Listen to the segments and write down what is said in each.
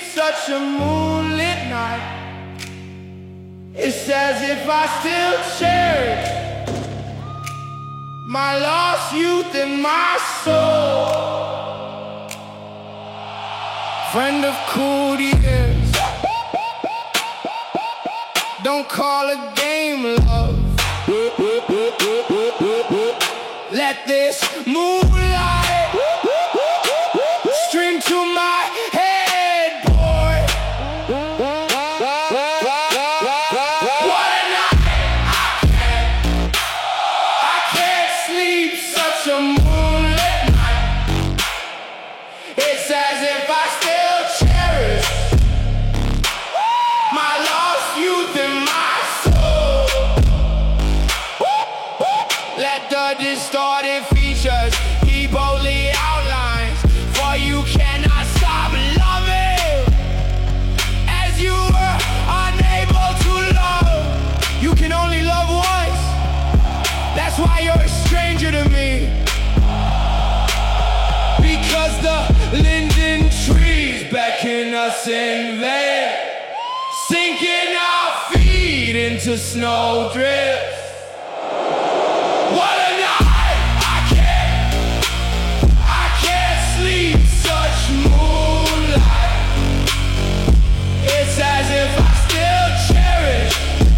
such a moonlit night. It's as if I still cherish my lost youth and my soul. Friend of cool years, don't call a game love. Let this moonlight stream to my head, boy. What a night! I can't sleep, such a moonlit night. It's as if I still cherish my lost youth and my soul. Let the distorted features keep only outlines, for you cannot stop loving as you were unable to love. You can only love once, that's why you're a stranger to me. Because the linden trees beckon us in vain, sinking our feet into snowdrifts. What a night! I can't sleep, such moonlight. It's as if I still cherish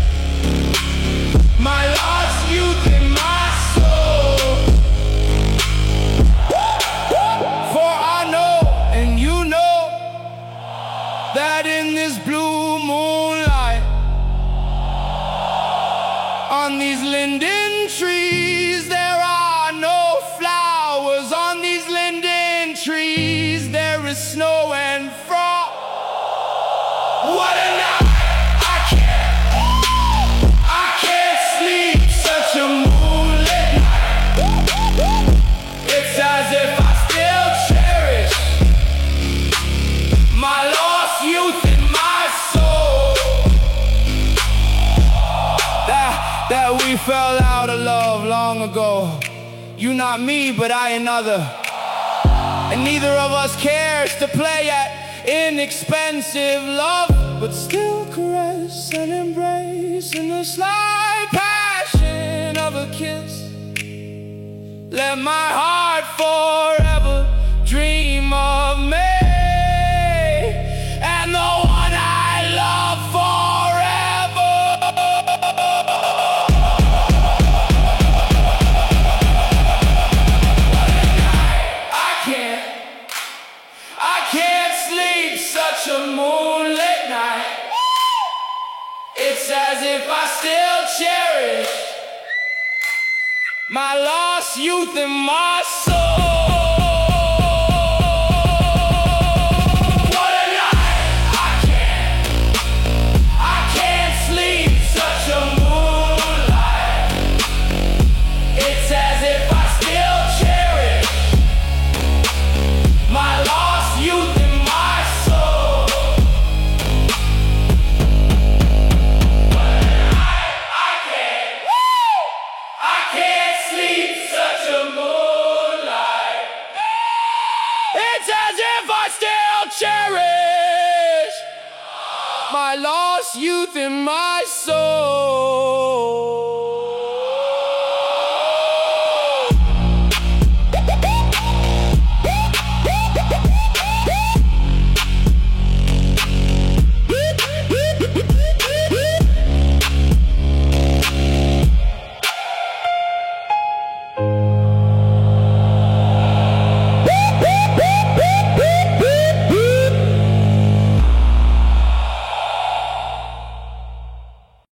my lost youth and my soul. For I know, and you know, that in this blue moonlight, on these linden trees, there are no flowers. On these linden trees, there is snow and frost. What a night! I can't sleep, such a moonlit night. It's as if I still cherish my lost youth and my soul. That we fell out of love long ago. You not me, but I another. And neither of us cares to play at inexpensive love, but still caress and embrace in the slight passion of a kiss. Let my heart forever dream of me and the one I love forever. I can't sleep, such a moonlit night. It's as if I still cherish my lost youth and my soul. What a night! I can't sleep, such a moonlight. It's as if I still cherish my lost youth and my soul. I can't sleep, such a moonlight. It's as if I still cherish my lost youth and my soul.